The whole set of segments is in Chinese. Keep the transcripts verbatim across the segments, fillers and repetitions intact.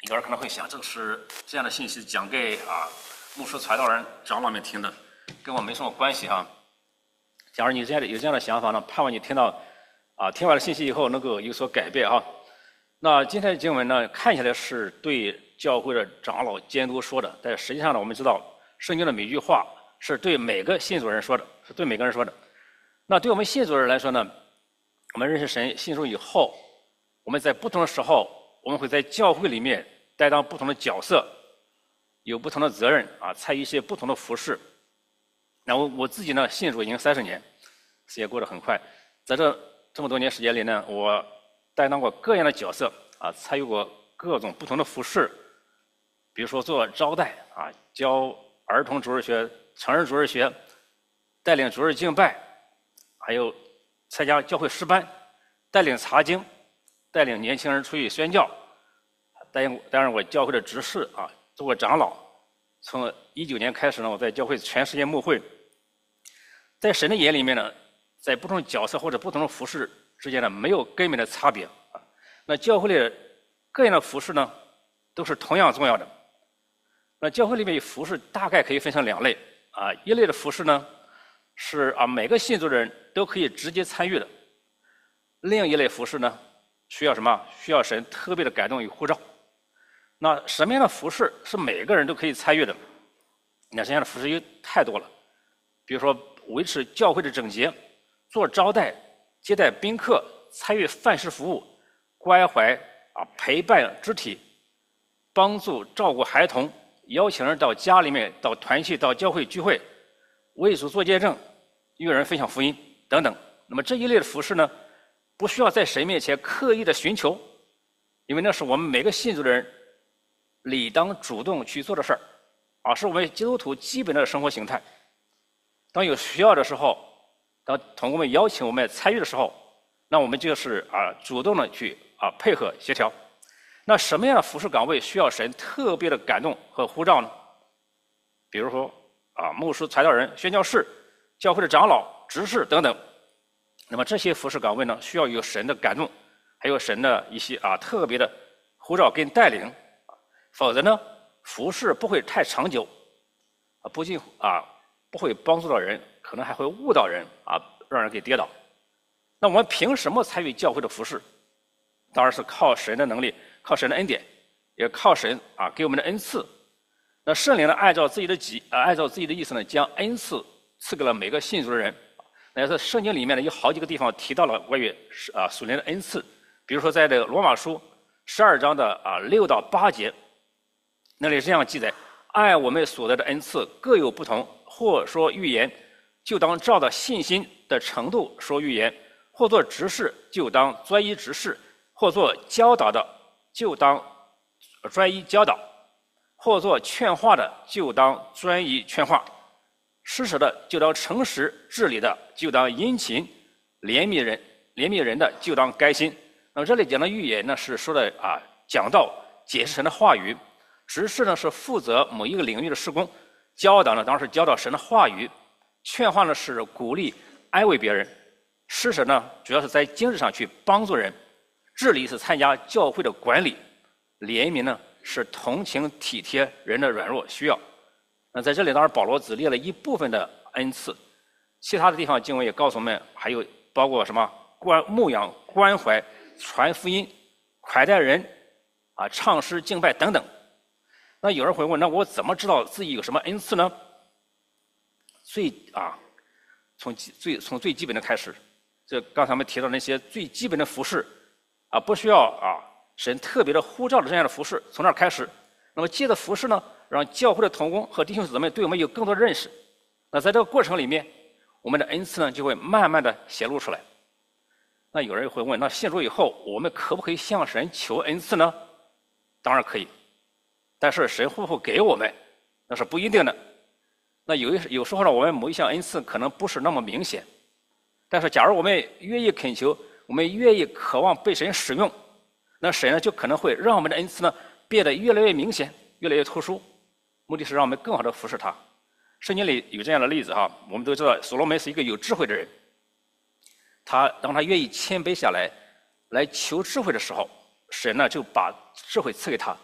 有人可能会想，这个是这样的信息讲给啊牧师、传道人、长老们听的，跟我没什么关系啊。假如你这样的有这样的想法呢，盼望你听到啊听完了信息以后能够有所改变啊。那今天的经文呢，看起来是对教会的长老监督说的，但实际上呢，我们知道圣经的每句话是对每个信主人说的，是对每个人说的。那对我们信主人来说呢，我们认识神、信主以后，我们在不同的时候，我们会在教会里面担当不同的角色，有不同的责任啊，参与一些不同的服饰。那我我自己呢，信主已经三十年，时间过得很快，在这这么多年时间里呢，我担当过各样的角色啊，参与过各种不同的服饰，比如说做招待啊，教儿童主日学、成人主日学，带领主日敬拜，还有参加教会诗班，带领查经，带领年轻人出去宣教，担任担任我教会的执事啊，做过长老。从一九年开始呢，我在教会全世界牧会。在神的眼里面呢，在不同的角色或者不同的服饰之间呢，没有根本的差别啊。那教会里的各样的服饰呢，都是同样重要的。那教会里面服饰大概可以分成两类啊，一类的服饰呢是啊每个信主的人都可以直接参与的，另一类服饰呢需要什么？需要神特别的感动与呼召。那什么样的服饰是每个人都可以参与的？那这样的服饰有太多了，比如说维持教会的整洁，做招待、接待宾客，参与饭食服务，关怀啊陪伴肢体，帮助照顾孩童，邀请人到家里面、到团契、到教会聚会，为主做见证，与人分享福音等等。那么这一类的服饰呢，不需要在神面前刻意的寻求，因为那是我们每个信主的人理当主动去做的事儿，啊，是我们基督徒基本的生活形态。当有需要的时候，当同工们邀请我们参与的时候，那我们就是啊主动的去啊配合协调。那什么样的服侍岗位需要神特别的感动和呼召呢？比如说啊牧师、传道人、宣教士、教会的长老、执事等等。那么这些服侍岗位呢，需要有神的感动，还有神的一些啊特别的呼召跟带领，否则呢，服侍不会太长久，啊不仅啊不会帮助到人，可能还会误导人啊，让人给跌倒。那我们凭什么参与教会的服侍？当然是靠神的能力，靠神的恩典，也靠神啊给我们的恩赐。那圣灵呢，按照自己的己啊，按照自己的意思呢，将恩赐赐给了每个信主的人。那在圣经里面呢，有好几个地方提到了关于啊属灵的恩赐，比如说在这个罗马书十二章的啊六到八节，那里这样记载：按我们所得的恩赐各有不同，或说预言，就当照着信心的程度说预言；或做执事，就当专一执事；或做教导的，就当专一教导；或做劝化的，就当专一劝化；施舍的，就当诚实；治理的，就当殷勤；怜悯人，怜悯人的，就当甘心。那么这里讲的预言呢，是说的啊讲道、解释神的话语；执事呢是负责某一个领域的事工；教导呢当然是教导神的话语；劝化呢是鼓励、安慰别人；施舍呢主要是在经济上去帮助人；治理是参加教会的管理；怜悯呢是同情体贴人的软弱需要。那在这里当然保罗只列了一部分的恩赐，其他的地方经文也告诉我们，还有包括什么关牧养、关怀、传福音、款待人啊、唱诗、敬拜等等。那有人会问，那我怎么知道自己有什么恩赐呢？最啊，从最从最基本的开始，这刚才我们提到那些最基本的服饰啊，不需要啊神特别的呼召的这样的服饰，从那儿开始。那么借着服饰呢，让教会的同工和弟兄姊妹对我们有更多的认识。那在这个过程里面，我们的恩赐呢就会慢慢的显露出来。那有人会问，那信主以后，我们可不可以向神求恩赐呢？当然可以，但是神会不会给我们，那是不一定的。那有一有时候呢，我们某一项恩赐可能不是那么明显，但是假如我们愿意恳求，我们愿意渴望被神使用，那神呢就可能会让我们的恩赐呢变得越来越明显，越来越突出，目的是让我们更好的服侍他。圣经里有这样的例子哈，我们都知道所罗门是一个有智慧的人，他当他愿意谦卑下来来求智慧的时候，神呢就把智慧赐给他。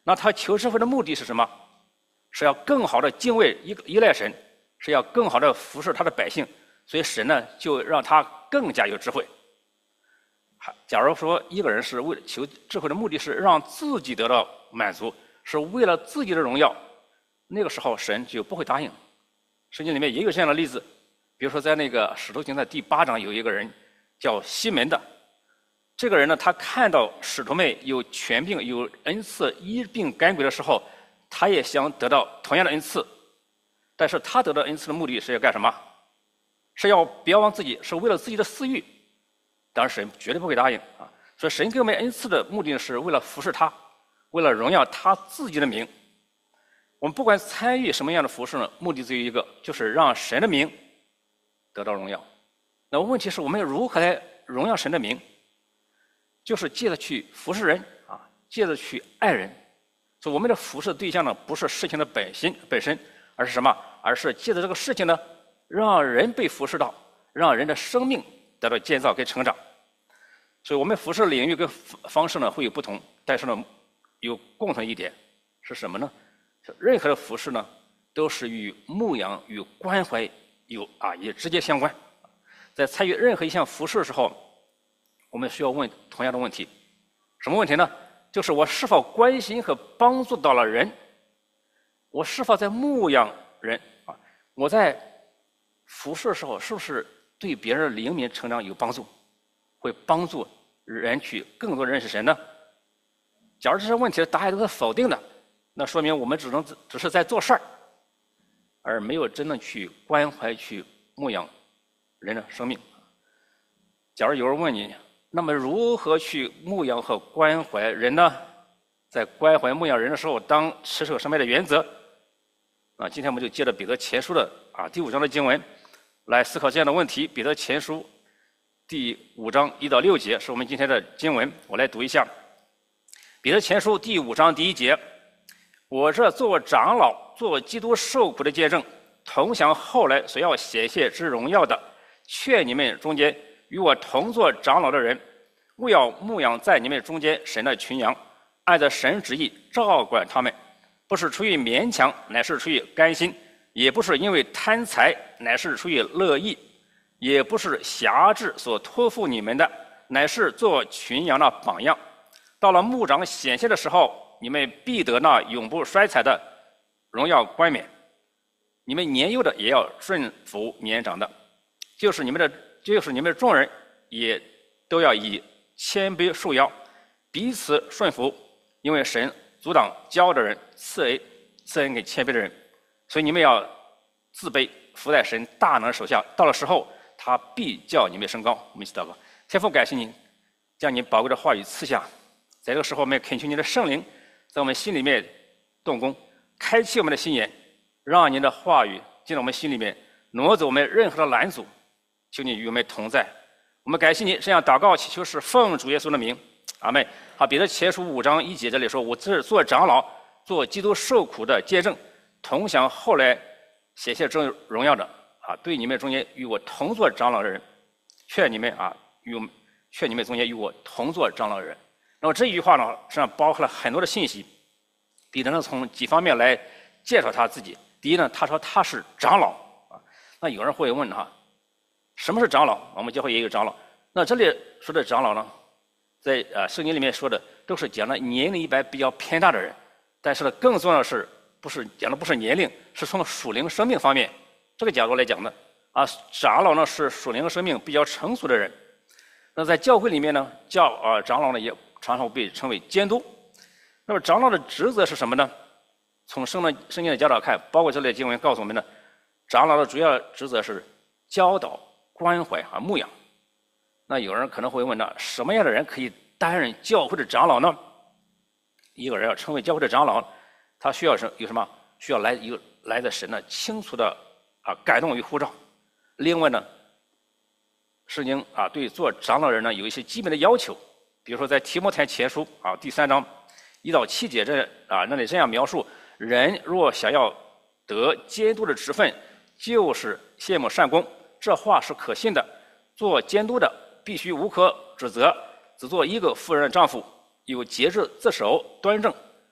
那他求智慧的目的是什么？是要更好的敬畏依依赖神，是要更好的服侍他的百姓。所以神呢，就让他更加有智慧。假如说一个人是为了求智慧的目的是让自己得到满足，是为了自己的荣耀，那个时候神就不会答应。圣经里面也有这样的例子，比如说在那个《使徒行传》第八章，有一个人叫西门的。这个人呢，他看到使徒们有权柄、有恩赐医病赶鬼的时候，他也想得到同样的恩赐，但是他得到恩赐的目的是要干什么？是要标榜自己，是为了自己的私欲。当然，神绝对不会答应啊！所以，神给我们恩赐的目的是为了服侍他，为了荣耀他自己的名。我们不管参与什么样的服侍呢，目的只有一个，就是让神的名得到荣耀。那问题是我们如何来荣耀神的名？就是借着去服侍人啊，借着去爱人。所以，我们的服侍对象呢，不是事情的本身本身，而是什么？而是借着这个事情呢，让人被服侍到，让人的生命得到建造跟成长。所以我们服侍领域跟方式呢会有不同，但是呢有共同一点是什么呢？任何的服侍呢都是与牧养与关怀有啊也直接相关。在参与任何一项服侍的时候，我们需要问同样的问题，什么问题呢？就是我是否关心和帮助到了人？我是否在牧养人啊？我在服侍的时候是不是对别人灵命成长有帮助，会帮助人去更多认识神呢？假如这些问题的答案都是否定的，那说明我们只能只是在做事儿，而没有真正去关怀、去牧养人的生命。假如有人问你，那么如何去牧养和关怀人呢？在关怀牧养人的时候，当持守什么样的原则？啊，今天我们就借着彼得前书的啊第五章的经文来思考这样的问题。彼得前书第五章一到六节是我们今天的经文，我来读一下。彼得前书第五章第一节：我这做长老、做基督受苦的见证，同享后来所要显现之荣耀的，劝你们中间与我同做长老的人，务要牧养在你们中间神的群羊，按着神旨意照管他们，不是出于勉强，乃是出于甘心；也不是因为贪财，乃是出于乐意；也不是辖制所托付你们的，乃是做群羊的榜样。到了牧长显现的时候，你们必得那永不衰残的荣耀冠冕。你们年幼的也要顺服年长的，就是你们的，就是你们的众人也都要以谦卑束腰，彼此顺服，因为神阻挡骄傲的人，赐恩赐恩给谦卑的人。所以你们要自卑，服在神大能的手下。到了时候，他必叫你们升高。我们一起祷告：天父，感谢你将你宝贵的话语赐下，在这个时候，我们恳求你的圣灵在我们心里面动工，开启我们的心眼，让您的话语进到我们心里面，挪走我们任何的拦阻。求你与我们同在。我们感谢你，这样祷告祈求是奉主耶稣的名，阿们。好，彼得前书五章一节这里说：我这做长老、做基督受苦的见证，同享后来显现真荣耀的啊，对你们中间与我同做长老的人，劝你们啊，与我们劝你们中间与我同做长老的人。那么这一句话呢，实际上包含了很多的信息。彼得呢，从几方面来介绍他自己。第一呢，他说他是长老啊。那有人会问哈，什么是长老？我们教会也有长老。那这里说的长老呢，在呃圣经里面说的都是讲了年龄一般比较偏大的人，但是呢，更重要的是，不是讲的不是年龄，是从属灵生命方面这个角度来讲的啊。长老呢是属灵生命比较成熟的人。那在教会里面呢，教啊、呃、长老呢也常常被称为监督。那么长老的职责是什么呢？从圣的圣经的教导看，包括这类经文告诉我们呢，长老的主要职责是教导、关怀和牧养。那有人可能会问呢，什么样的人可以担任教会的长老呢？一个人要成为教会的长老，他需要什有什么？需要来有来自神的清楚的啊感动与呼召。另外呢，圣经啊对做长老人呢有一些基本的要求，比如说在提摩太前书啊第三章一到七节这啊那里这样描述：人若想要得监督的职分，就是羡慕善功，这话是可信的。做监督的必须无可指责，只做一个妇人的丈夫，有节制自守，端正，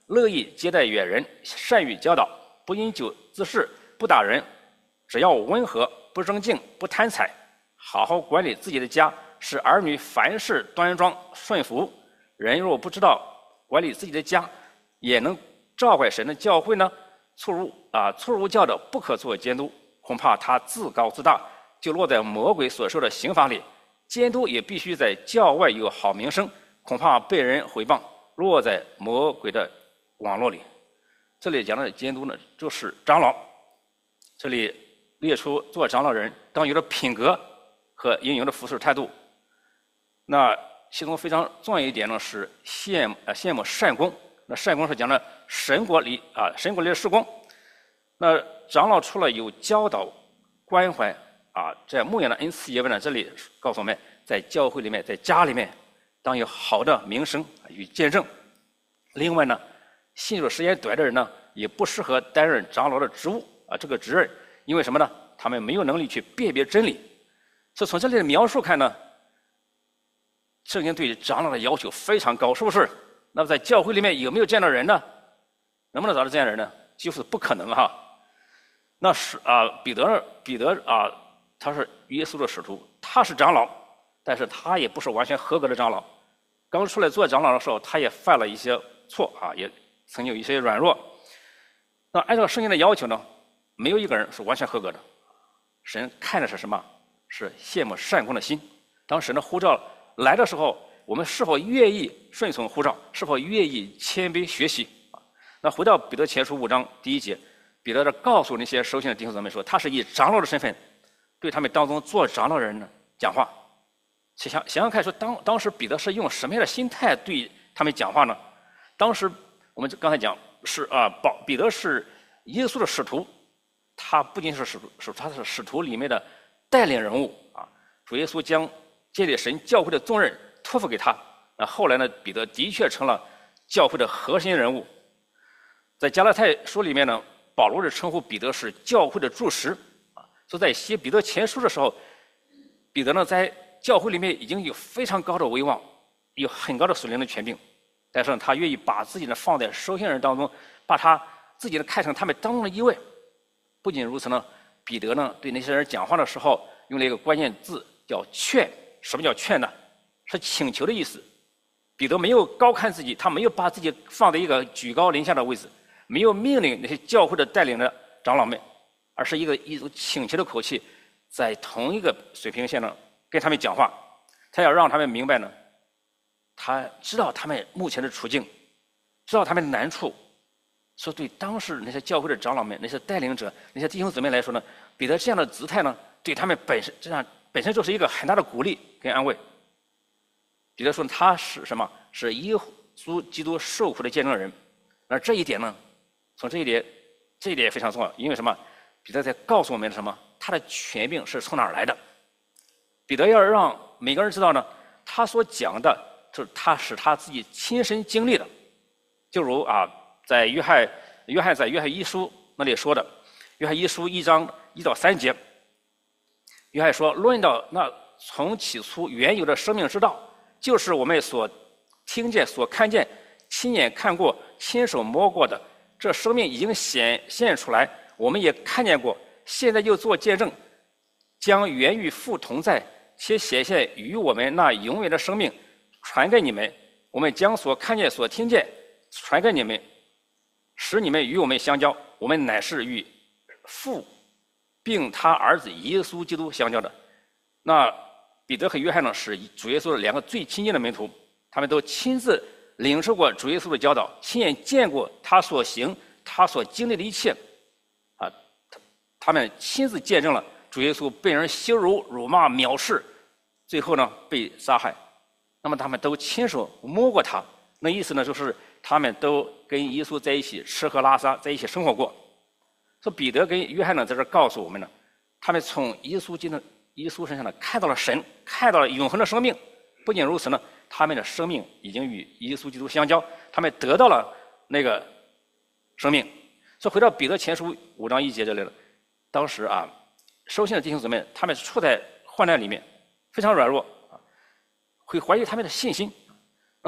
乐意接待远人，善于教导，不饮酒滋事，不打人，只要温和，不争竞，不贪财，好好管理自己的家，使儿女凡事端庄顺服。人若不知道管理自己的家，也能照管神的教会呢，粗如啊粗如教的不可做监督，恐怕他自高自大，就落在魔鬼所受的刑罚里。监督也必须在教外有好名声，恐怕被人毁谤，落在魔鬼的网络里。这里讲的监督呢，就是长老。这里列出做长老人当有的品格和应有的服侍态度。那其中非常重要一点呢是羡慕呃羡慕善功。那善功是讲的神国里啊神国里的事工。那长老除了有教导、关怀啊这牧养的恩赐以外呢，这里告诉我们，在教会里面，在家里面，当有好的名声与见证。另外呢，信主时间短的人呢，也不适合担任长老的职务啊这个职任，因为什么呢？他们没有能力去辨别真理。所以从这里的描述看呢，圣经对长老的要求非常高，是不是？那么在教会里面有没有这样的人呢？能不能找到这样的人呢？几乎是不可能哈。那是啊，彼得彼得啊，他是耶稣的使徒，他是长老，但是他也不是完全合格的长老。刚出来做长老的时候，他也犯了一些错啊，也曾经有一些软弱。那按照圣经的要求呢，没有一个人是完全合格的。神看的是什么？是羡慕善功的心。当神的呼召来的时候，我们是否愿意顺从呼召？是否愿意谦卑学习？啊，那回到彼得前书五章第一节，彼得这告诉那些收信的弟兄姊妹说，他是以长老的身份对他们当中做长老的人呢讲话。想想想看，说当当时彼得是用什么样的心态对他们讲话呢？当时我们刚才讲是啊，保彼得是耶稣的使徒，他不仅是使徒，是他是使徒里面的带领人物啊。主耶稣将建立神教会的重任托付给他。那后来呢，彼得的确成了教会的核心人物。在加拉太书里面呢，保罗是称呼彼得是教会的柱石啊。所以在写彼得前书的时候，彼得呢在教会里面已经有非常高的威望，有很高的属灵的权柄，但是呢，他愿意把自己呢放在收信人当中，把他自己呢看成他们当中的一位。不仅如此呢，彼得呢对那些人讲话的时候用了一个关键字叫劝。什么叫劝呢？是请求的意思。彼得没有高看自己，他没有把自己放在一个居高临下的位置，没有命令那些教会的带领的长老们，而是一个一种请求的口气，在同一个水平线上跟他们讲话。他要让他们明白呢，他知道他们目前的处境，知道他们的难处。所以对当时那些教会的长老们、那些带领者、那些弟兄姊妹来说呢，彼得这样的姿态呢，对他们本身这样本身就是一个很大的鼓励跟安慰。彼得说他是什么？是耶稣基督受苦的见证人。而这一点呢，从这一点，这一点也非常重要，因为什么？彼得在告诉我们什么？他的权柄是从哪儿来的？彼得要让每个人知道呢，他所讲的就是他是他自己亲身经历的。就如啊，在约翰约翰在约翰一书那里说的，约翰一书一章一到三节，约翰说：“论到那从起初原有的生命之道，就是我们所听见、所看见、亲眼看过、亲手摸过的，这生命已经显现出来，我们也看见过，现在又做见证，将原与父同在，且显现与我们那永远的生命传给你们。我们将所看见、所听见传给你们，使你们与我们相交。我们乃是与父并他儿子耶稣基督相交的。”那彼得和约翰呢，是主耶稣的两个最亲近的门徒，他们都亲自领受过主耶稣的教导，亲眼见过他所行、他所经历的一切，啊，他们亲自见证了主耶稣被人羞辱、辱骂、藐视，最后呢被杀害。那么他们都亲手摸过他，那意思呢就是他们都跟耶稣在一起吃喝拉撒，在一起生活过。所以彼得跟约翰呢在这告诉我们呢，他们从耶稣基督耶稣身上呢看到了神，看到了永恒的生命。不仅如此呢，他们的生命已经与耶稣基督相交，他们得到了那个生命。所以回到彼得前书五章一节这里了，当时啊，收信的弟兄姊妹，他们处在患难里面，非常软弱啊，会怀疑他们的信心。那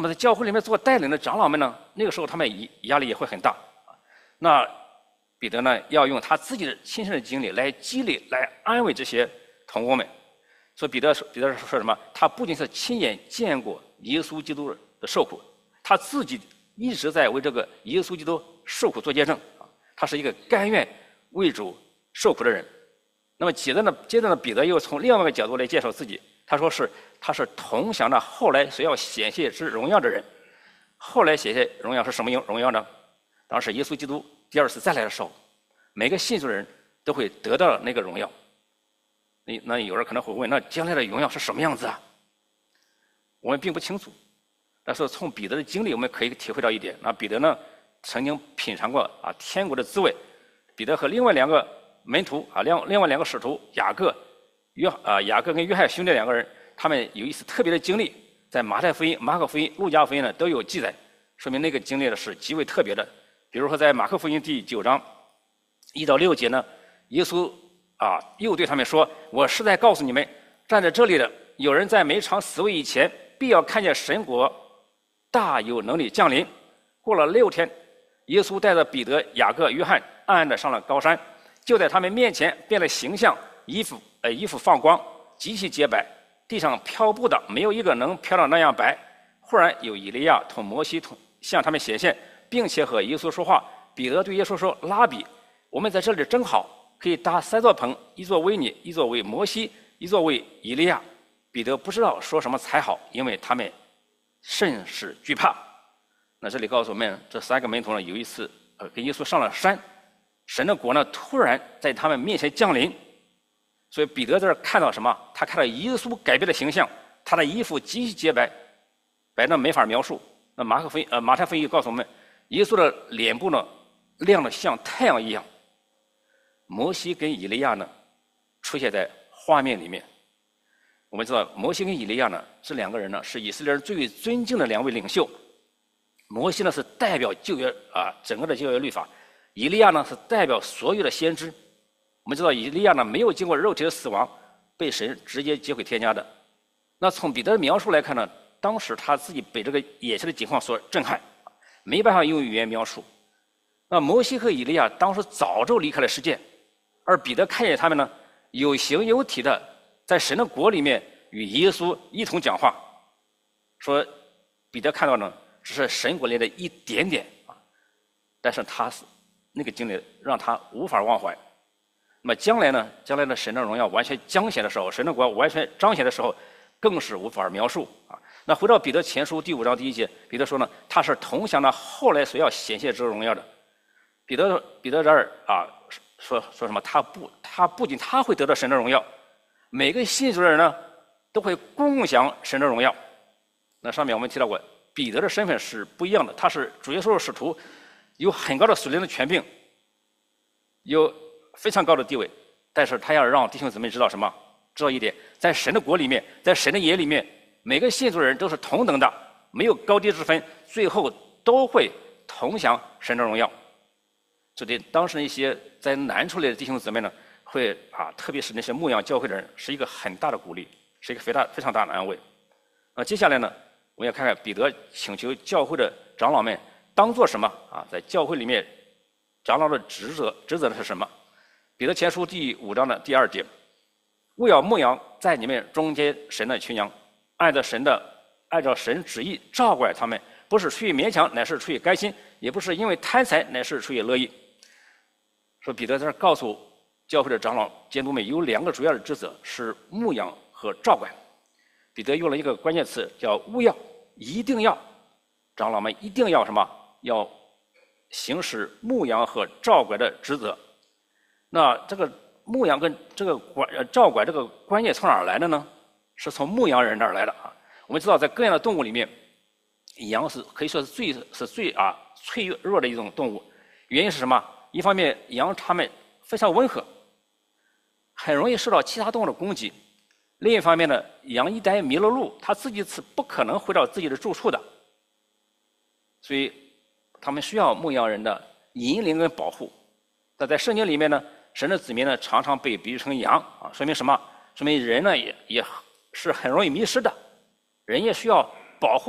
那么在教会里面做带领的长老们呢，那个时候他们压力也会很大。那彼得呢，要用他自己的亲身的经历来激励、来安慰这些同工们。所以彼得说，彼得说什么？他不仅是亲眼见过耶稣基督的受苦，他自己一直在为这个耶稣基督受苦做见证啊。他是一个甘愿为主受苦的人。那么接着呢，接着呢，彼得又从另外一个角度来介绍自己。他说是他是同享了后来所要显现之荣耀的人。后来显现荣耀是什么荣耀呢？当时耶稣基督第二次再来的时候，每个信主的人都会得到那个荣耀。那那有人可能会问，那将来的荣耀是什么样子啊？我们并不清楚，但是从彼得的经历，我们可以体会到一点。那彼得呢，曾经品尝过啊天国的滋味。彼得和另外两个门徒啊，另另外两个使徒雅各、约啊雅各跟约翰兄弟两个人，他们有一次特别的经历，在马太福音、马可福音、路加福音呢都有记载，说明那个经历呢是极为特别的。比如说在马可福音第九章一到六节呢，耶稣啊又对他们说：“我实在告诉你们，站在这里的有人在没尝死味以前，必要看见神国大有能力降临。”过了六天，耶稣带着彼得、雅各、约翰暗暗地上了高山，就在他们面前变了形象，衣服呃衣服放光，极其洁白，地上漂布的没有一个能漂到那样白。忽然有以利亚同摩西同向他们显现，并且和耶稣说话。彼得对耶稣说：“拉比，我们在这里正好，可以搭三座棚，一座为你，一座为摩西，一座为以利亚。”彼得不知道说什么才好，因为他们甚是惧怕。那这里告诉我们，这三个门徒呢，有一次呃跟耶稣上了山，神的国呢突然在他们面前降临。所以彼得在这看到什么？他看到耶稣改变的形象，他的衣服极其洁白，白的没法描述。那马可福音呃马太福音告诉我们，耶稣的脸部呢亮得像太阳一样。摩西跟以利亚呢出现在画面里面。我们知道摩西跟以利亚呢这两个人呢是以色列人最为尊敬的两位领袖。摩西呢是代表旧约啊整个的旧约律法，以利亚呢是代表所有的先知。我们知道以利亚呢没有经过肉体的死亡，被神直接接回天家的。那从彼得的描述来看呢，当时他自己被这个眼前的景况所震撼，没办法用语言描述。那摩西和以利亚当时早就离开了世界，而彼得看见他们呢有形有体的在神的国里面与耶稣一同讲话，说彼得看到呢只是神国里的一点点啊，但是他是那个经历让他无法忘怀。那么将来呢，将来的神的荣耀完全彰显的时候，神的国完全彰显的时候，更是无法描述啊。那回到彼得前书第五章第一节，彼得说呢，他是同享了后来所要显现之荣耀的。彼得彼得这儿啊说说什么？他不他不仅他会得到神的荣耀，每个信主的人呢都会共享神的荣耀。那上面我们提到过，彼得的身份是不一样的，他是主耶稣的使徒，有很高的属灵的权柄，有非常高的地位，但是他要让弟兄姊妹知道什么？知道一点，在神的国里面，在神的眼里面，每个信主的人都是同等的，没有高低之分，最后都会同享神的荣耀。这对当时那些在难处里的弟兄姊妹呢，会啊，特别是那些牧养教会的人，是一个很大的鼓励，是一个非常非常大的安慰。那接下来呢，我们要看看彼得请求教会的长老们当做什么啊？在教会里面，长老的职责职责是什么？彼得前书第五章的第二节，务要牧养在你们中间神的群羊，按照神的按照神旨意照管他们，不是出于勉强，乃是出于甘心；也不是因为贪财，乃是出于乐意。说彼得在这告诉教会的长老监督们，有两个主要的职责是牧养和照管。彼得用了一个关键词叫务要，一定要，长老们一定要什么？要行使牧养和照管的职责。那这个牧养跟这个管呃照管这个观念从哪儿来的呢？是从牧羊人那儿来的啊。我们知道，在各样的动物里面，羊是可以说是最是最啊脆弱的一种动物。原因是什么？一方面，羊它们非常温和，很容易受到其他动物的攻击；另一方面呢，羊一旦迷了路，它自己是不可能回到自己的住处的。所以，它们需要牧羊人的引领跟保护。那在圣经里面呢，神的子民呢常常被比喻成羊啊，说明什么？说明人呢也也是很容易迷失的，人也需要保护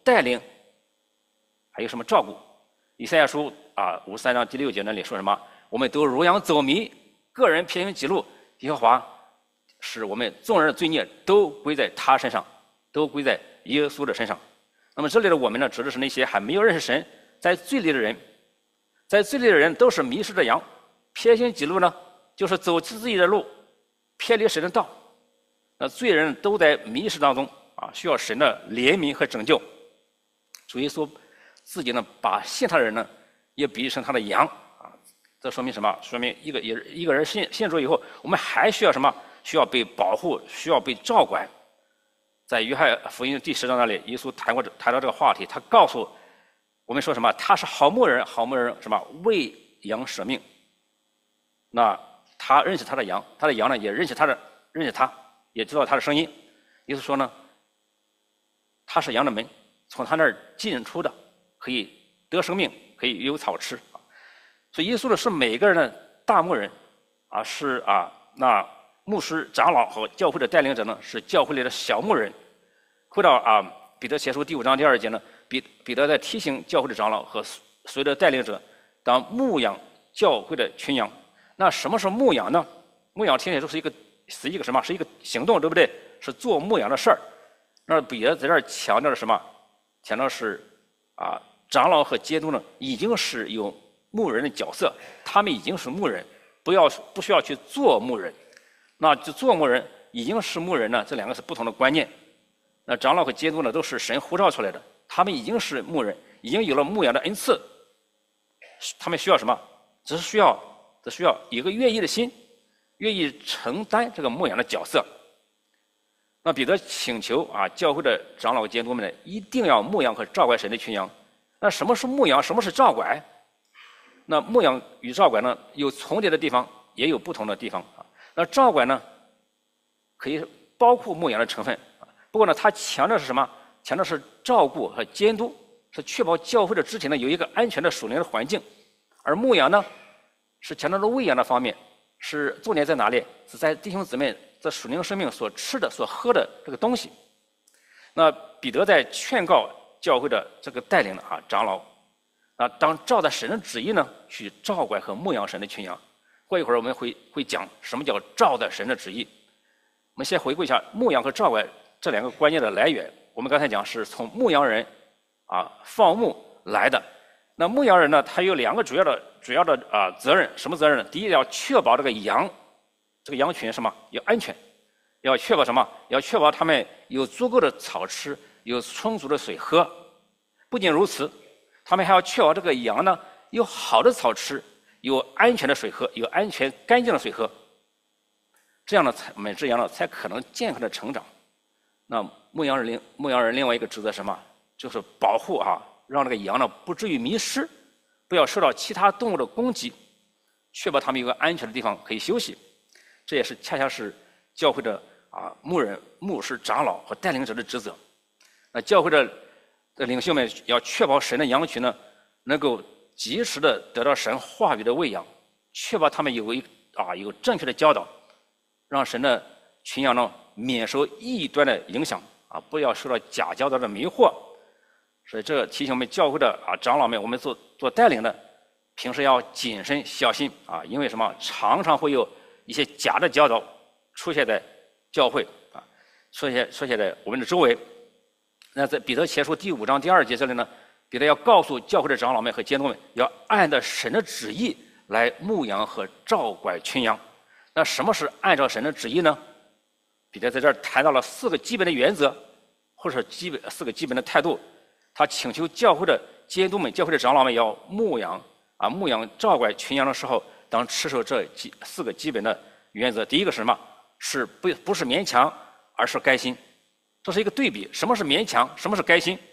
带领，还有什么照顾。以赛亚书啊五十三章第六节那里说什么？我们都如羊走迷，个人偏行己路，耶和华使我们众人的罪孽都归在他身上，都归在耶稣的身上。那么这里的我们呢，指的是那些还没有认识神，在罪里的人。在罪里的人都是迷失的羊，偏行己路呢，就是走自己的路，偏离神的道。那罪人都在迷失当中啊，需要神的怜悯和拯救。主耶稣自己呢，把信他的人呢，也比喻成他的羊啊。这说明什么？说明一个一一个人信信主以后，我们还需要什么？需要被保护，需要被照管。在约翰福音第十章那里，耶稣谈过谈到这个话题，他告诉我们说什么？他是好牧人，好牧人什么？为羊舍命。那他认识他的羊，他的羊呢也认识他的，认识他，也知道他的声音。耶稣说呢，他是羊的门，从他那儿进出的，可以得生命，可以有草吃。所以耶稣呢是每个人的大牧人啊，是啊，那牧师、长老和教会的带领者呢是教会里的小牧人。回到啊彼得前书第五章第二节呢，彼彼得在提醒教会的长老和所有的带领者，当牧养教会的群羊。那什么是牧养呢？牧养听起来就是一个是一个什么？是一个行动，对不对？是做牧养的事儿。那彼得在这儿强调的什么？强调是啊，长老和监督呢已经是有牧人的角色，他们已经是牧人，不要不需要去做牧人。那就做牧人已经是牧人呢，这两个是不同的观念。那长老和监督呢，都是神呼召出来的，他们已经是牧人，已经有了牧养的恩赐。他们需要什么？只是需要，只需要有一个愿意的心，愿意承担这个牧养的角色。那彼得请求啊，教会的长老和监督们呢，一定要牧养和照管神的群羊。那什么是牧养？什么是照管？那牧养与照管呢，有重叠的地方，也有不同的地方啊。那照管呢，可以包括牧养的成分。不过呢，他强调是什么？强调是照顾和监督，是确保教会的肢体呢有一个安全的属灵的环境。而牧养呢，是强调的喂养的方面，是重点在哪里？是在弟兄姊妹在属灵生命所吃的、所喝的这个东西。那彼得在劝告教会的这个带领的啊长老啊，当照着神的旨意呢，去照管和牧养神的群羊。过一会儿我们会会讲什么叫照着神的旨意。我们先回顾一下牧养和照管这两个观念的来源。我们刚才讲是从牧羊人啊放牧来的。那牧羊人呢，他有两个主要的主要的啊责任，什么责任呢？第一，要确保这个羊这个羊群什么要安全，要确保什么？要确保他们有足够的草吃，有充足的水喝。不仅如此，他们还要确保这个羊呢有好的草吃，有安全的水喝，有安全干净的水喝。这样呢，才每只羊呢才可能健康的成长。那牧羊人另牧羊人另外一个职责是什么？就是保护啊，让这个羊呢不至于迷失，不要受到其他动物的攻击，确保它们有个安全的地方可以休息。这也是恰恰是教会的啊牧人、牧师、长老和带领者的职责。那教会的的领袖们要确保神的羊群呢能够及时的得到神话语的喂养，确保他们有一啊有正确的教导，让神的群羊呢免受异端的影响啊，不要受到假教导的迷惑。所以这提醒我们教会的啊长老们，我们做做带领的，平时要谨慎小心啊，因为什么？常常会有一些假的教导出现在教会啊，出现出现在我们的周围。那在彼得前书第五章第二节这里呢，彼得要告诉教会的长老们和监督们，要按照神的旨意来牧养和照管群羊。那什么是按照神的旨意呢？彼得在这儿谈到了四个基本的原则，或者基本四个基本的态度。他请求教会的监督们、教会的长老们要牧养啊，牧养照管群羊的时候，当持守这几四个基本的原则。第一个是什么？是不不是勉强，而是甘心。这是一个对比。什么是勉强？什么是甘心？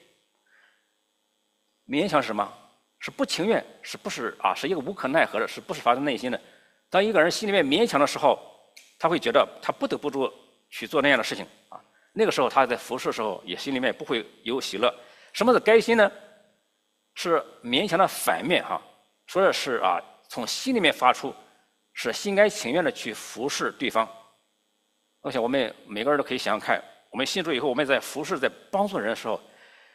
勉强是什么？是不情愿，是不是啊？是一个无可奈何的，是不是发自内心的？当一个人心里面勉强的时候，他会觉得他不得不做去做那样的事情啊。那个时候他在服侍的时候，也心里面不会有喜乐。什么是甘心呢？是勉强的反面哈，说的是啊，从心里面发出，是心甘情愿的去服侍对方。我想我们每个人都可以想想看，我们信主以后，我们在服侍、在帮助人的时候，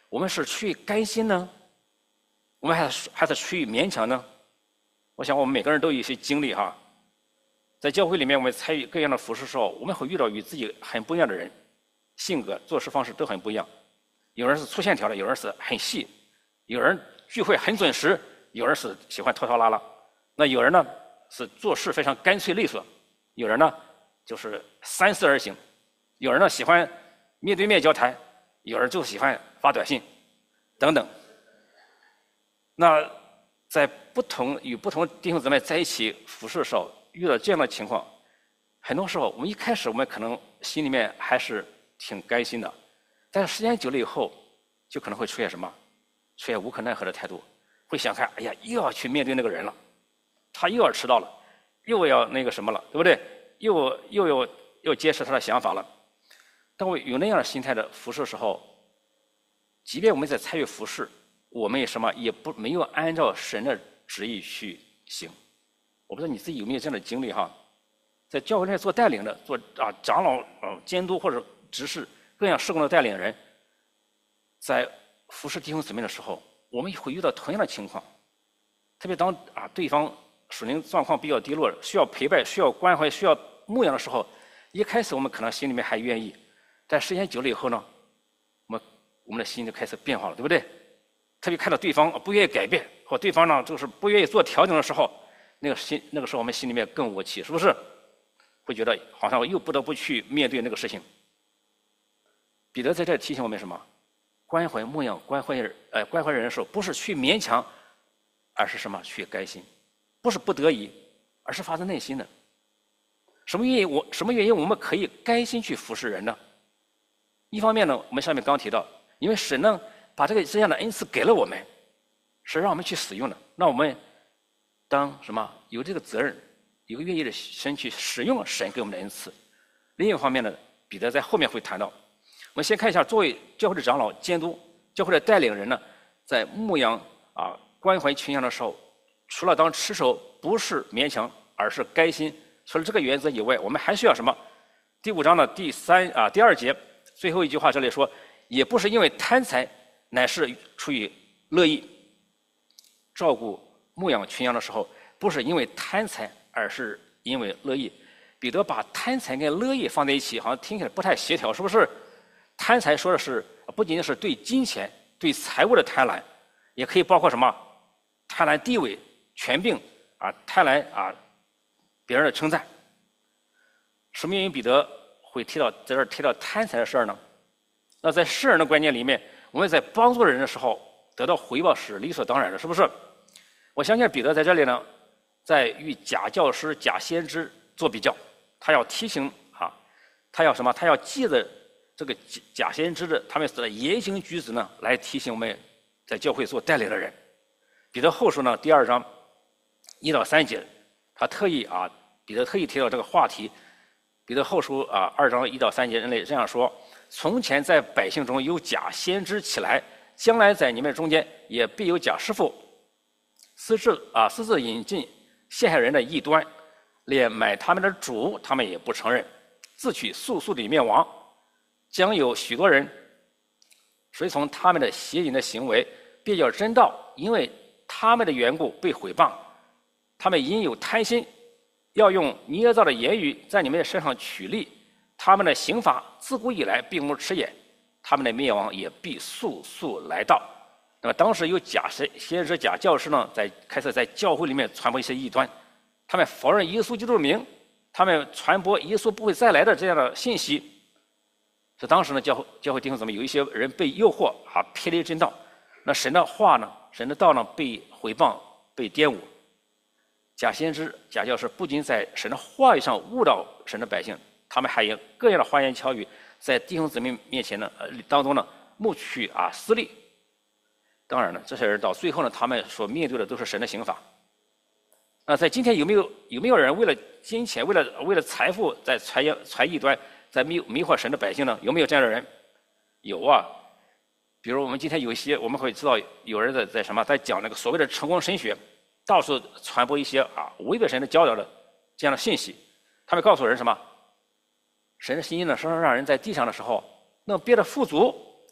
我们是出于甘心呢，我们还是还是出于勉强呢？我想我们每个人都有一些经历哈，在教会里面我们参与各样的服事的时候，我们会遇到与自己很不一样的人，性格、做事方式都很不一样。有人是粗线条的，有人是很细，有人聚会很准时，有人是喜欢拖拖拉拉。那有人呢是做事非常干脆利索，有人呢就是三思而行，有人呢喜欢面对面交谈，有人就喜欢发短信，等等。那在不同与不同弟兄姊妹在一起服侍的时候，遇到这样的情况，很多时候我们一开始我们可能心里面还是挺甘心的，但是时间久了以后，就可能会出现什么？出现无可奈何的态度，会想看，哎呀，又要去面对那个人了，他又要迟到了，又要那个什么了，对不对？又又要要揭示他的想法了。当我有那样的心态的服侍的时候，即便我们在参与服侍，我们也什么也不没有按照神的旨意去行。我不知道你自己有没有这样的经历哈？在教会内做带领的，做啊长老啊监督或者执事各样事工的带领人，在服侍弟兄姊妹的时候，我们会遇到同样的情况。特别当啊对方属灵状况比较低落，需要陪伴、需要关怀、需要牧养的时候，一开始我们可能心里面还愿意，但时间久了以后呢，我们我们的心就开始变化了，对不对？特别看到对方不愿意改变，或对方呢就是不愿意做调整的时候，那个心那个时候我们心里面更无气，是不是？会觉得好像我又不得不去面对那个事情。彼得在这里提醒我们什么？关怀牧养、关怀人，呃，关怀人的时候，不是去勉强，而是什么？去甘心，不是不得已，而是发自内心的。什么原因？我什么原因我们可以甘心去服侍人呢？一方面呢，我们上面刚提到，因为神呢把这个这样的恩赐给了我们，是让我们去使用的。那我们当什么有这个责任，有个愿意的心去使用神给我们的恩赐。另一方面呢，彼得在后面会谈到。我们先看一下，作为教会的长老、监督、教会的带领人呢，在牧养啊关怀群羊的时候，除了当持守不是勉强，而是甘心。除了这个原则以外，我们还需要什么？第五章的第三啊第二节最后一句话这里说，也不是因为贪财，乃是出于乐意。照顾牧养群羊的时候，不是因为贪财，而是因为乐意。彼得把贪财跟乐意放在一起，好像听起来不太协调，是不是？贪财说的是不仅仅是对金钱、对财物的贪婪，也可以包括什么？贪婪地位、权柄啊，贪婪啊别人的称赞。什么原因彼得会提到在这儿提到贪财的事儿呢？那在世人的观念里面，我们在帮助人的时候得到回报是理所当然的，是不是？我相信彼得在这里呢，在与假教师、假先知做比较，他要提醒啊，他要什么？他要记着这个假先知的他们的言行举止呢，来提醒我们在教会做带领的人。彼得后书呢，第二章一到三节，他特意啊，彼得特意提到这个话题。彼得后书啊，二章一到三节，人类这样说：从前在百姓中有假先知起来，将来在你们中间也必有假师傅，私自啊私自引进陷害人的异端，连买他们的主他们也不承认，自取速速地灭亡。将有许多人随从他们的邪淫的行为，便要真道，因为他们的缘故被毁谤。他们因有贪心，要用捏造的言语在你们的身上取利。他们的刑罚自古以来并无迟延，他们的灭亡也必速速来到。那么当时有假先知、假教师呢，在开始在教会里面传播一些异端，他们否认耶稣基督的名，他们传播耶稣不会再来的这样的信息。所以当时呢，教会教会弟兄姊妹有一些人被诱惑啊，偏离真道。那神的话呢，神的道呢被毁谤、被玷污。假先知、假教师不仅在神的话语上误导神的百姓，他们还以各样的花言巧语，在弟兄姊妹面前呢，呃当中呢，谋取啊私利。当然了，这些人到最后呢，他们所面对的都是神的刑罚。那在今天有没有有没有人为了金钱、为了为了财富，在传言传异端？在迷迷惑神的百姓呢？有没有这样的人？有啊，比如我们今天有一些，我们会知道有人在在什么，在讲那个所谓的成功神学，到处传播一些啊违背神的教导的这样的信息。他们告诉人什么？神的心意呢，是让人在地上的时候能变得富足，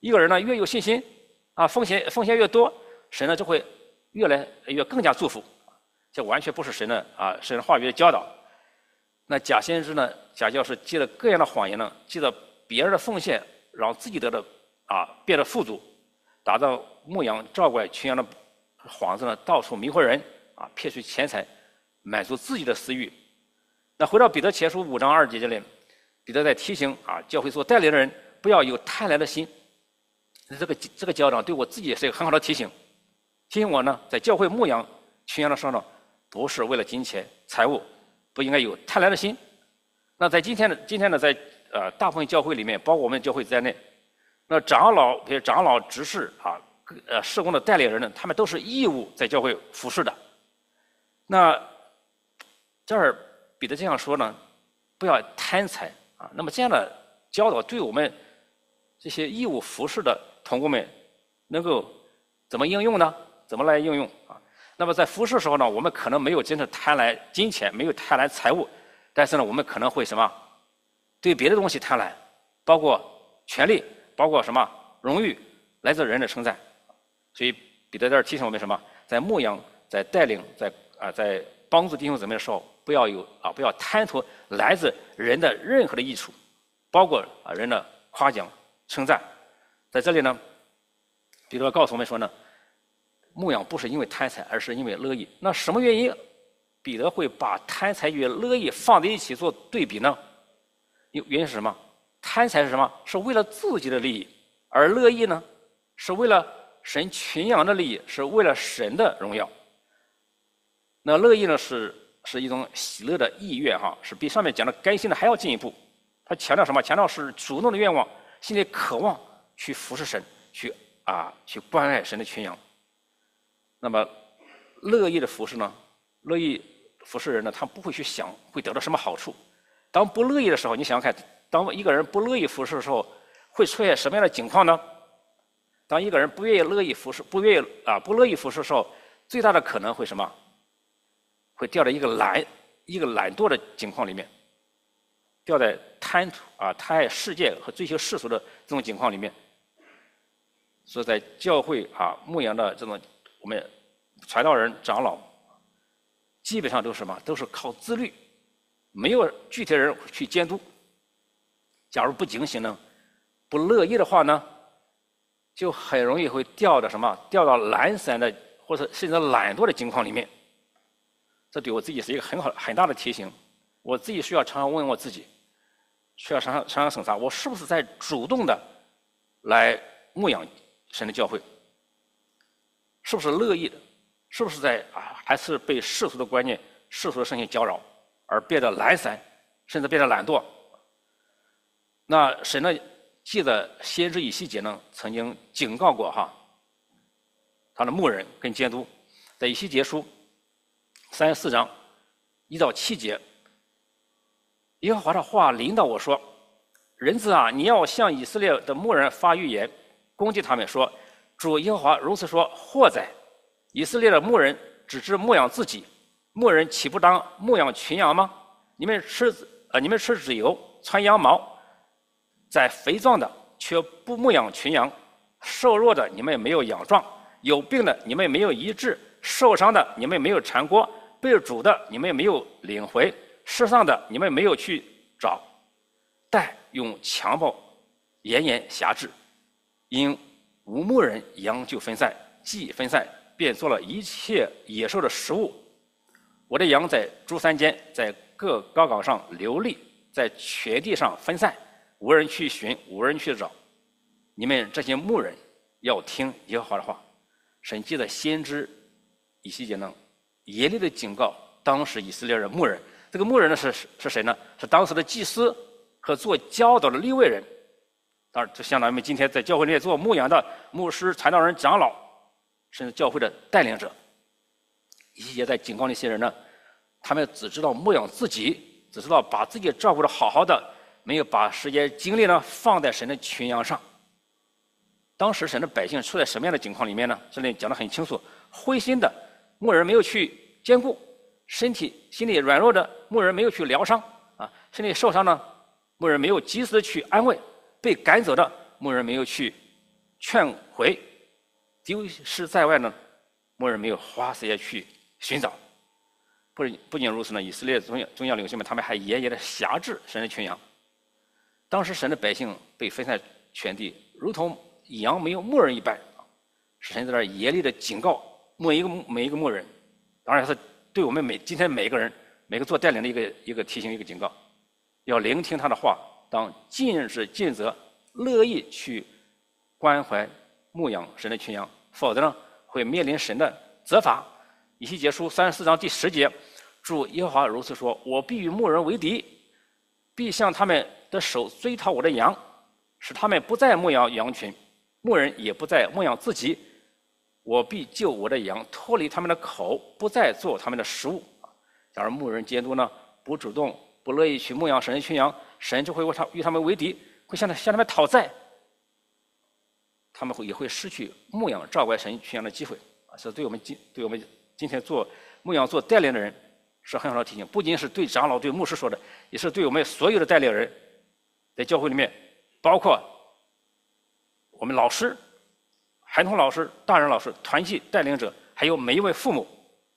一个人呢越有信心，啊，奉献奉献越多，神呢就会越来越更加祝福。这完全不是神的啊神的话语的教导。那假先知呢，假教师借着各样的谎言呢，借着别人的奉献，让自己得的啊变得富足，打造牧羊照管群羊的幌子呢，到处迷惑人啊，骗取钱财，满足自己的私欲。那回到彼得前书五章二节这里，彼得在提醒啊教会做带领的人不要有贪婪的心。这个这个教导对我自己也是一个很好的提醒，提醒我呢，在教会牧羊群羊的时候呢，不是为了金钱财物，不应该有贪婪的心。那在今天的今天呢，在呃大部分教会里面，包括我们教会在内，那长老比如长老执事啊，呃事工的带领人呢，他们都是义务在教会服侍的。那这儿彼得这样说呢，不要贪财啊。那么这样的教导对我们这些义务服侍的同工们能够怎么应用呢？怎么来应用啊？那么在服侍的时候呢，我们可能没有真正贪婪金钱，没有贪婪财物，但是呢，我们可能会什么？对别的东西贪婪，包括权力，包括什么荣誉，来自人的称赞。所以彼得在这儿提醒我们什么？在牧羊、在带领、在啊、在帮助弟兄姊妹的时候，不要有啊，不要贪图来自人的任何的益处，包括啊人的夸奖、称赞。在这里呢，彼得告诉我们说呢，牧羊不是因为贪财，而是因为乐意。那什么原因彼得会把贪财与乐意放在一起做对比呢？原因是什么？贪财是什么？是为了自己的利益，而乐意呢，是为了神群羊的利益，是为了神的荣耀。那乐意呢，是是一种喜乐的意愿哈，是比上面讲的甘心的还要进一步。他强调什么？强调是主动的愿望，心里渴望去服侍神，去啊去关爱神的群羊。那么乐意的服侍呢，乐意服侍人呢，他不会去想会得到什么好处。当不乐意的时候，你想想看，当一个人不乐意服侍的时候，会出现什么样的情况呢？当一个人不愿意乐意服侍，不愿意啊不乐意服侍的时候，最大的可能会什么？会掉在一个懒一个懒惰的情况里面，掉在贪图啊贪爱世界和追求世俗的这种情况里面。所以在教会啊牧羊的这种我们传道人长老，基本上都是什么？都是靠自律，没有具体的人去监督。假如不警醒呢，不乐意的话呢，就很容易会掉到什么？掉到懒散的或者甚至懒惰的情况里面。这对我自己是一个很好很大的提醒。我自己需要常常问我自己，需要常常常常审查，我是不是在主动的来牧养神的教会？是不是乐意的？是不是在啊？还是被世俗的观念、世俗的圣性搅扰，而变得懒散，甚至变得懒惰？那神呢，记得先知以西结呢，曾经警告过哈，他的牧人跟监督，在以西结书三十四章一到七节，耶和华的话领导我说：“人子啊，你要向以色列的牧人发预言，攻击他们说：主耶和华如此说：祸哉！以色列的牧人只知牧养自己，牧人岂不当牧养群羊吗？你们吃呃，你们吃脂油，穿羊毛，在肥壮的却不牧养群羊，瘦弱的你们没有养壮，有病的你们没有医治，受伤的你们没有缠裹，被掳的你们没有领回，世上的你们没有去找，但用强暴严严辖制，因无牧人，羊就分散，既分散，便做了一切野兽的食物。我的羊在诸山间，在各高岗上流离，在全地上分散，无人去寻，无人去找。你们这些牧人要听耶和华的话。神记得先知以西结呢，严厉的警告当时以色列人牧人。这个牧人呢是是谁呢？是当时的祭司和做教导的利未人。当然，这相当于我们今天在教会内做牧羊的牧师、传道人、长老，甚至教会的带领者。以西结在警告那些人呢，他们只知道牧养自己，只知道把自己照顾得好好的，没有把时间精力呢放在神的群羊上。当时神的百姓处在什么样的境况里面呢？这里讲得很清楚，灰心的牧人没有去兼顾，身体心里软弱的牧人没有去疗伤啊，身体受伤的牧人没有及时的去安慰，被赶走的牧人没有去劝回，丢失在外呢，牧人没有花时间去寻找。不不仅如此呢，以色列宗教宗教领袖们他们还严严的辖制神的群羊。当时神的百姓被分散全地，如同羊没有牧人一般。神在那儿严厉的警告每一个每一个牧人，当然是对我们每今天每个人每个做带领的一个一个提醒一个警告，要聆听他的话，当尽职尽责，乐意去关怀牧养神的群羊，否则呢会面临神的责罚。以西结书三十四章第十节，主耶和华如此说：我必与牧人为敌，必向他们的手追讨我的羊，使他们不再牧养羊群，牧人也不再牧养自己。我必救我的羊脱离他们的口，不再做他们的食物。假如牧人监督呢不主动、不乐意去牧养神的群羊，神就会为他与他们为敌，会向他向他们讨债，他们会也会失去牧养照管神群羊的机会。啊，所以对我们今对我们今天做牧养、做带领的人是很好的提醒。不仅是对长老、对牧师说的，也是对我们所有的带领人，在教会里面，包括我们老师。孩童老师、大人老师、团契带领者，还有每一位父母，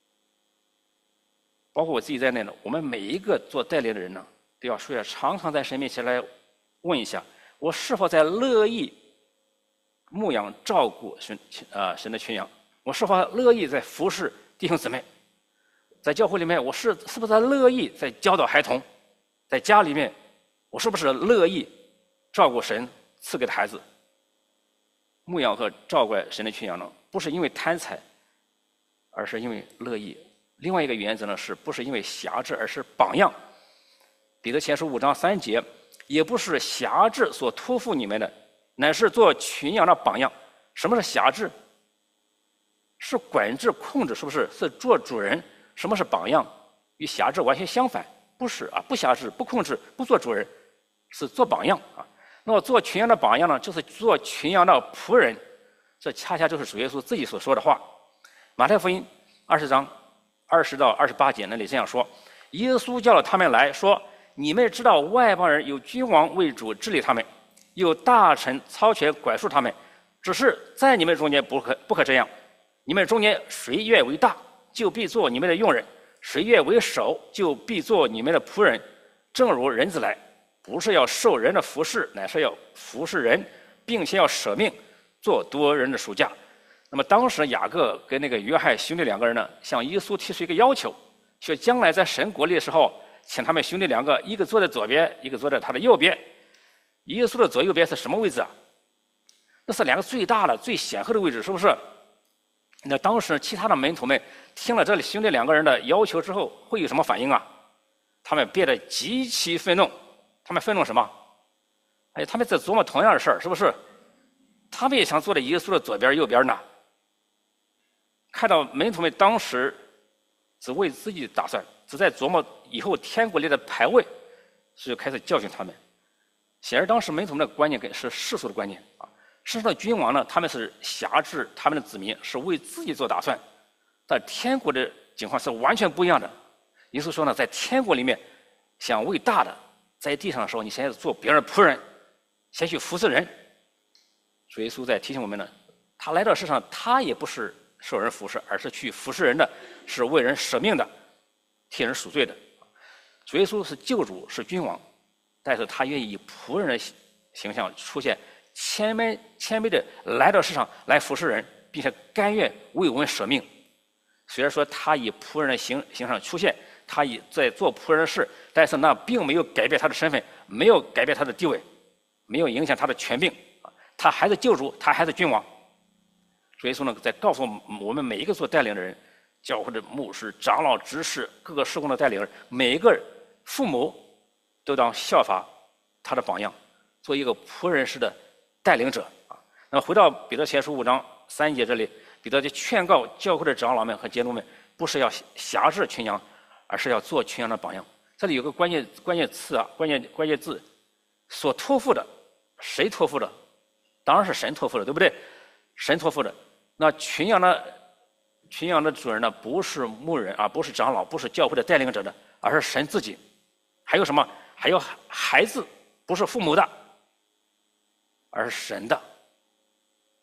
包括我自己在内呢，我们每一个做带领的人呢，都要说要常常在神面前来问一下：我是否在乐意牧养照顾神啊、呃、神的群羊？我是否乐意在服侍弟兄姊妹？在教会里面，我是是不是在乐意在教导孩童？在家里面，我是不是乐意照顾神赐给的孩子？牧养和照管神的群羊呢，不是因为贪财，而是因为乐意。另外一个原则呢，是不是因为辖制，而是榜样。彼得前书五章三节，也不是辖制所托付你们的，乃是做群羊的榜样。什么是辖制？是管制、控制，是不是？是做主人。什么是榜样？与辖制完全相反，不是啊，不辖制、不控制、不做主人，是做榜样啊。那么做群羊的榜样呢，就是做群羊的仆人，这恰恰就是主耶稣自己所说的话。马太福音二十章二十到二十八节那里这样说：耶稣叫了他们来说，你们知道外邦人有君王为主治理他们，有大臣操权管束他们，只是在你们中间不可不可这样。你们中间谁愿为大，就必做你们的用人；谁愿为首，就必做你们的仆人。正如人子来，不是要受人的服侍，乃是要服侍人，并且要舍命做多人的属下。那么当时雅各跟那个约翰兄弟两个人呢，向耶稣提出一个要求，说将来在神国里的时候，请他们兄弟两个，一个坐在左边，一个坐在他的右边。耶稣的左右边是什么位置啊？那是两个最大的、最显赫的位置，是不是？那当时其他的门徒们听了这里兄弟两个人的要求之后，会有什么反应啊？他们变得极其愤怒。他们愤怒什么？哎，他们在琢磨同样的事儿，是不是？他们也想坐在耶稣的左边、右边呢。看到门徒们当时只为自己打算，只在琢磨以后天国里的排位，所以开始教训他们。显然，当时门徒们的观念跟是世俗的观念啊。世上的君王呢，他们是辖制他们的子民，是为自己做打算。但天国的情况是完全不一样的。耶稣说呢，在天国里面，想为大的。在地上的时候，你先做别人的仆人，先去服侍人。主耶稣在提醒我们呢，他来到世上，他也不是受人服侍，而是去服侍人的，是为人舍命的，替人赎罪的。主耶稣是救主，是君王，但是他愿意以仆人的形象出现，谦卑谦卑的来到世上来服侍人，并且甘愿为我们舍命。虽然说他以仆人的形形象出现，他以在做仆人的事，但是那并没有改变他的身份，没有改变他的地位，没有影响他的权柄。他还是救主，他还是君王。所以说呢，在告诉我们每一个做带领的人，教会的牧师、长老、执事、各个事工的带领人，每一个父母都当效法他的榜样，做一个仆人式的带领者啊。那么回到彼得前书五章三节这里，彼得就劝告教会的长老们和监督们，不是要辖制群羊，而是要做群羊的榜样。这里有个关键关键词啊，关键关键字，所托付的，谁托付的？当然是神托付的，对不对？神托付的。那群羊的群羊的主人呢，不是牧人啊，不是长老，不是教会的带领者的，而是神自己。还有什么？还有孩子，不是父母的，而是神的。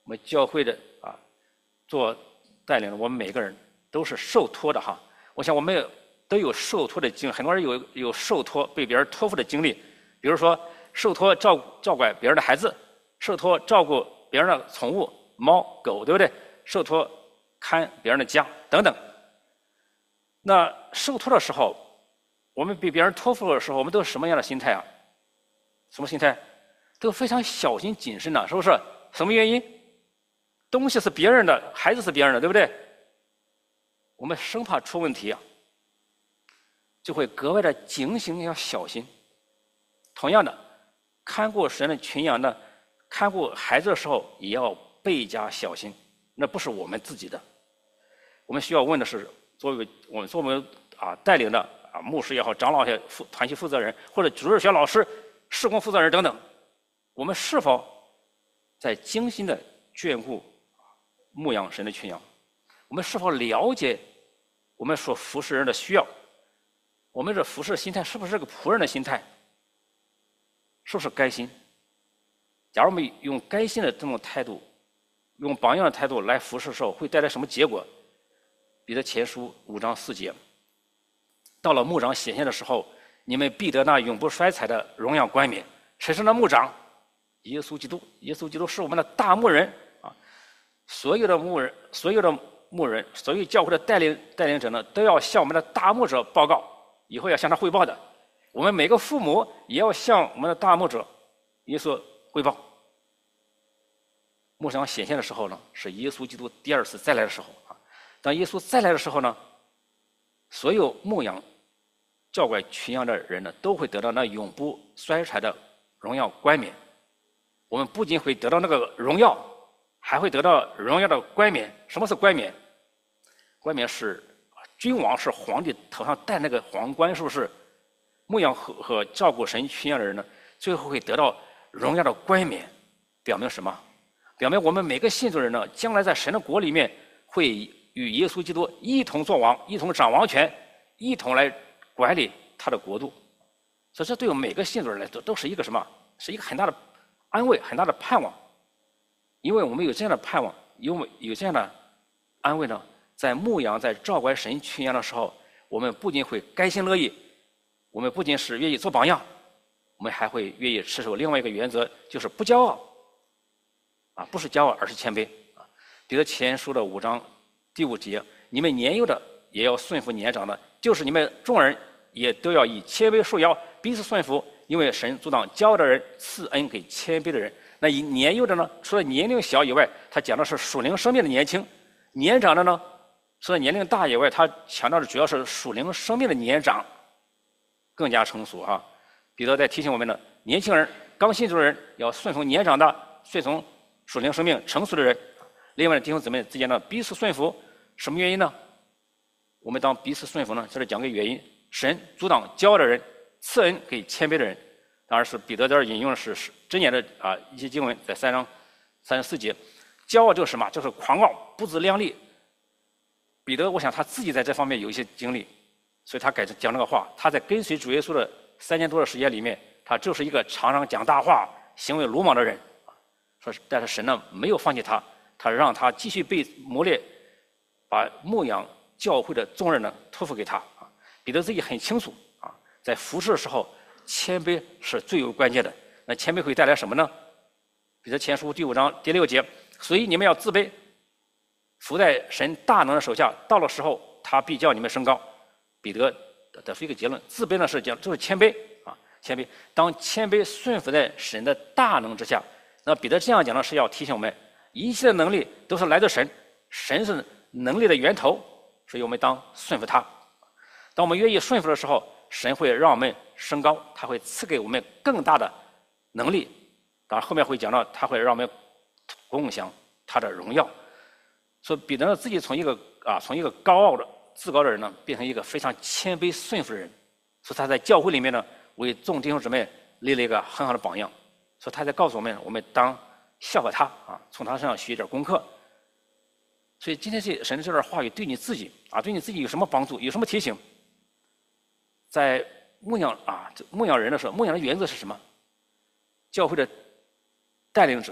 我们教会的啊，做带领的，我们每个人都是受托的哈。我想我们都有受托的经历，很多人有有受托被别人托付的经历，比如说受托照照管别人的孩子，受托照顾别人的宠物猫狗，对不对？受托看别人的家等等。那受托的时候，我们被别人托付的时候，我们都是什么样的心态啊？什么心态？都非常小心谨慎的，是不是？什么原因？东西是别人的，孩子是别人的，对不对？我们生怕出问题啊，就会格外的警醒，要小心。同样的，看顾神的群羊呢，看顾孩子的时候也要倍加小心，那不是我们自己的。我们需要问的是，作为我们作为啊带领的啊牧师也好，长老也好，负团体负责人或者主日学老师、事工负责人等等，我们是否在精心的眷顾牧养神的群羊？我们是否了解我们所服侍人的需要？我们这服侍心态是不是个仆人的心态？是不是该心？假如我们用该心的这种态度，用榜样的态度来服侍的时候，会带来什么结果？彼得前书五章四节，到了牧长显现的时候，你们必得那永不衰残的荣耀冠冕。谁是那牧长？耶稣基督。耶稣基督是我们的大牧人啊！所有的牧人，所有的牧人，所有教会的带领带领者呢，都要向我们的大牧者报告，以后要向他汇报的。我们每个父母也要向我们的大牧者耶稣汇报。牧长显现的时候呢，是耶稣基督第二次再来的时候啊。当耶稣再来的时候呢，所有牧养、教管群羊的人呢，都会得到那永不衰残的荣耀冠冕。我们不仅会得到那个荣耀，还会得到荣耀的冠冕。什么是冠冕？冠冕是君王是皇帝头上戴那个皇冠，是不是？牧养和和照顾神群羊的人呢，最后会得到荣耀的冠冕。表明什么？表明我们每个信主人呢，将来在神的国里面会与耶稣基督一同作王，一同掌王权，一同来管理他的国度。所以这对我们每个信主人来说都是一个什么？是一个很大的安慰，很大的盼望。因为我们有这样的盼望，有有这样的安慰呢，在牧羊、在照管神群羊的时候，我们不仅会甘心乐意，我们不仅是愿意做榜样，我们还会愿意持守另外一个原则，就是不骄傲。啊，不是骄傲，而是谦卑。啊，彼得前书的五章第五节，你们年幼的也要顺服年长的，就是你们众人也都要以谦卑束腰，彼此顺服，因为神阻挡骄傲的人，赐恩给谦卑的人。那以年幼的呢，除了年龄小以外，他讲的是属灵生命的年轻；年长的呢，除了年龄大以外，他强调的主要是属灵生命的年长，更加成熟啊。彼得在提醒我们呢，年轻人、刚信主的人要顺从年长的，顺从属灵生命成熟的人。另外，弟兄姊妹之间呢，彼此顺服，什么原因呢？我们当彼此顺服呢，这是讲个原因。神阻挡骄傲的人，赐恩给谦卑的人。当然是彼得这儿引用的是箴言的啊一些经文，在三章三十四节。骄傲就是什么？就是狂傲，不自量力。彼得，我想他自己在这方面有一些经历，所以他改讲这个话。他在跟随主耶稣的三年多的时间里面，他就是一个常常讲大话、行为鲁莽的人。说，但是神呢没有放弃他，他让他继续被磨练，把牧养教会的重任呢托付给他。啊，彼得自己很清楚啊，在服侍的时候，谦卑是最有关键的。那谦卑会带来什么呢？彼得前书第五章第六节，所以你们要自卑，服在神大能的手下，到了时候，他必叫你们升高。彼得得出一个结论：自卑呢是讲就是谦卑啊，谦卑。当谦卑顺服在神的大能之下。那彼得这样讲呢，是要提醒我们，一切的能力都是来自神，神是能力的源头，所以我们当顺服他。当我们愿意顺服的时候，神会让我们升高，他会赐给我们更大的能力。当然后面会讲到，他会让我们共享他的荣耀。所以彼得呢，自己从一个啊，从一个高傲的、自高的人呢，变成一个非常谦卑顺服的人。所以他在教会里面呢，为众弟兄姊妹立了一个很好的榜样。所以他在告诉我们，我们当效法他啊，从他身上学一点功课。所以今天这神的这段话语对你自己啊，对你自己有什么帮助？有什么提醒？在牧养啊，牧养人的时候，牧养的原则是什么？教会的带领者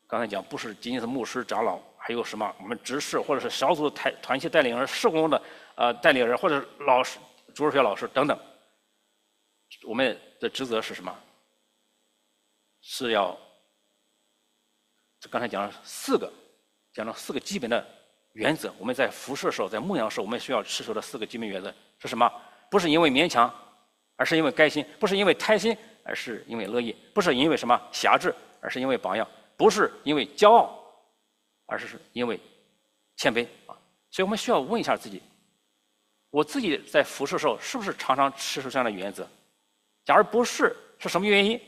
刚才讲不是仅仅是牧师、长老，还有什么我们执事或者是小组团团体带领人、事工的呃带领人，或者是老师、主日学老师等等。我们的职责是什么？是要刚才讲了四个，讲了四个基本的原则。我们在服侍的时候，在牧养的时候，我们需要持守的四个基本原则是什么？不是因为勉强，而是因为甘心；不是因为贪心，而是因为乐意；不是因为什么辖制，而是因为榜样；不是因为骄傲，而是因为谦卑啊。所以我们需要问一下自己：我自己在服侍的时候，是不是常常持守这样的原则？假如不是，是什么原因？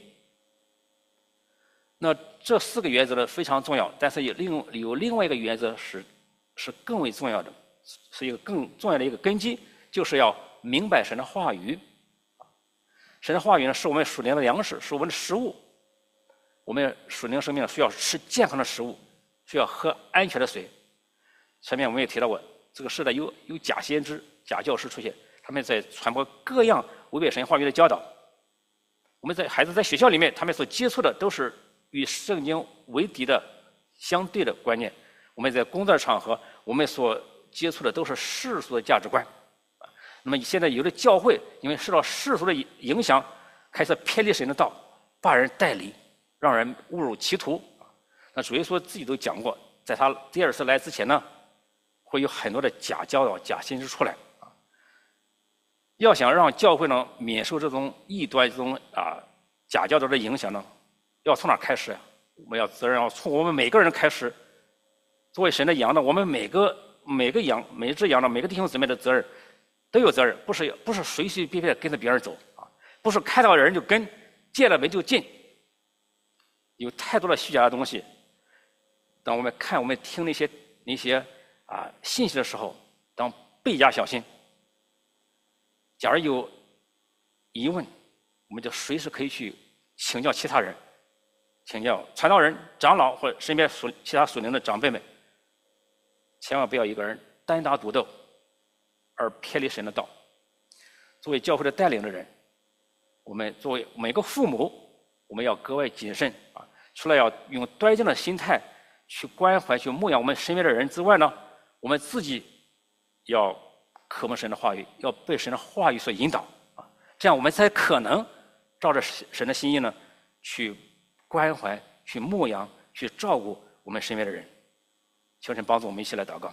那这四个原则呢非常重要，但是有另有另外一个原则是是更为重要的，是一个更重要的一个根基，就是要明白神的话语。神的话语呢，是我们属灵的粮食，是我们的食物。我们属灵生命需要吃健康的食物，需要喝安全的水。前面我们也提到过，这个时代有有假先知、假教师出现，他们在传播各样违背神话语的教导。我们在孩子在学校里面，他们所接触的都是与圣经为敌的相对的观念。我们在工作场合，我们所接触的都是世俗的价值观。那么现在有的教会因为受到世俗的影响，开始偏离神的道，把人带离，让人误入歧途。那主耶稣自己都讲过，在他第二次来之前呢，会有很多的假教导、假先知出来。要想让教会呢免受这种异端、这种啊假教导的影响呢，要从哪开始？我们要责任要从我们每个人开始。作为神的羊呢，我们每个每个羊、每只羊的每个弟兄姊妹的责任都有责任，不是不是随随便便跟着别人走啊，不是看到人就跟，见了门就进。有太多的虚假的东西。当我们看、我们听那些那些啊信息的时候，当倍加小心。假如有疑问，我们就随时可以去请教其他人，请教传道人、长老或者身边属其他属灵的长辈们。千万不要一个人单打独斗，而偏离神的道。作为教会的带领的人，我们作为每个父母，我们要格外谨慎啊！除了要用端正的心态去关怀、去牧养我们身边的人之外呢，我们自己要渴慕神的话语，要被神的话语所引导啊！这样我们才可能照着神的心意呢，去关怀、去牧养、去照顾我们身边的人。求神帮助我们一起来祷告。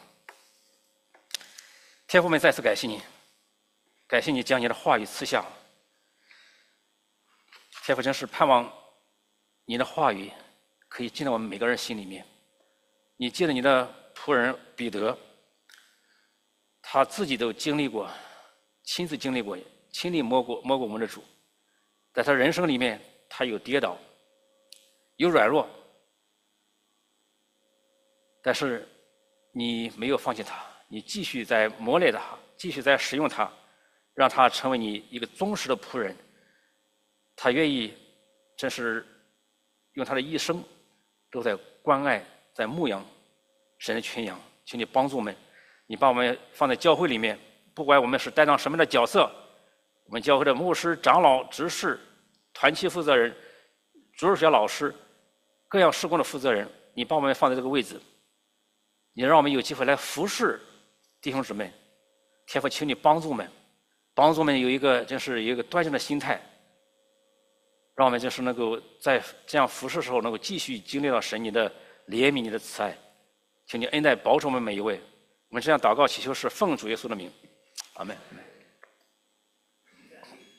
天父们，再次感谢你，感谢你将你的话语赐下。天父真是盼望你的话语可以进到我们每个人心里面。你借着你的仆人彼得，他自己都经历过，亲自经历过，亲历摸过摸过我们的主。在他人生里面，他有跌倒，有软弱，但是你没有放弃他，你继续在磨练他，继续在使用他，让他成为你一个忠实的仆人。他愿意，真是用他的一生都在关爱、在牧养神的群羊。请你帮助我们，你把我们放在教会里面，不管我们是担当什么样的角色，我们教会的牧师、长老、执事、团契负责人、主日学老师、各样事工的负责人，你把我们放在这个位置，你让我们有机会来服侍弟兄姊妹。天父，请你帮助我们，帮助我们有一个真是有一个端正的心态，让我们就是能够在这样服侍的时候，能够继续经历到神你的怜悯、你的慈爱。请你恩待保守我们每一位。我们这样祷告祈求是奉主耶稣的名，阿门。